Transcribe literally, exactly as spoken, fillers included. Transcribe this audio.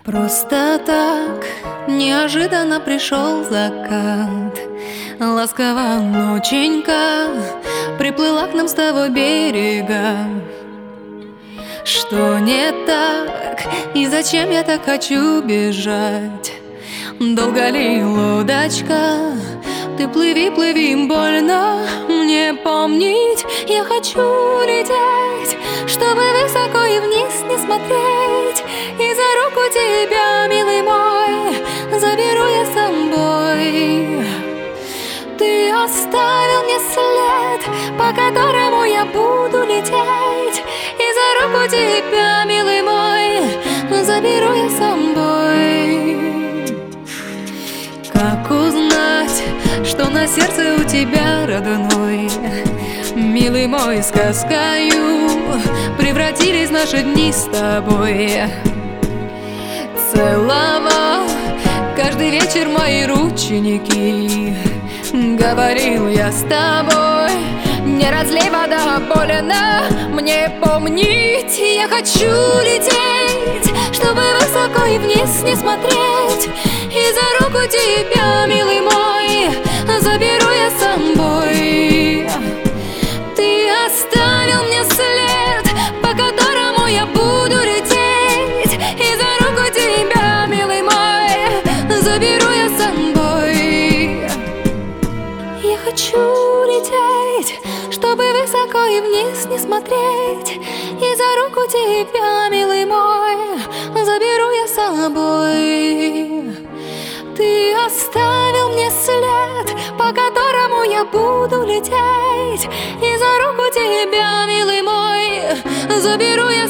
Просто так неожиданно пришел закат. Ласково ноченька приплыла к нам с того берега. Что не так и зачем я так хочу бежать? Долго ли лодочка? Ты плыви, плыви, больно мне помнить. Я хочу лететь, чтобы высоко и вниз не смотреть. И за руку тебя, милый мой, заберу я с собой. Ты оставил мне след, по которому я буду лететь. И за руку тебя, милый мой, заберу я с собой. Как узнать, что на сердце у тебя, родной? Милый мой, сказкою превратились наши дни с тобой. Целовал каждый вечер мои рученьки. Говорил я с тобой: не разлей, вода, больно мне помнить. Я хочу лететь, чтобы высоко и вниз не смотреть. И за руку тебя, милый мой, заберу я с собой. Ты оставил мне след, по которому я буду лететь. И за руку тебя, милый мой, заберу я с собой. Я хочу лететь, чтобы высоко и вниз не смотреть. И за руку тебя, милый мой, заберу я с собой. Ты оставил мне след, по которому я буду лететь. И за руку тебя, милый мой, заберу я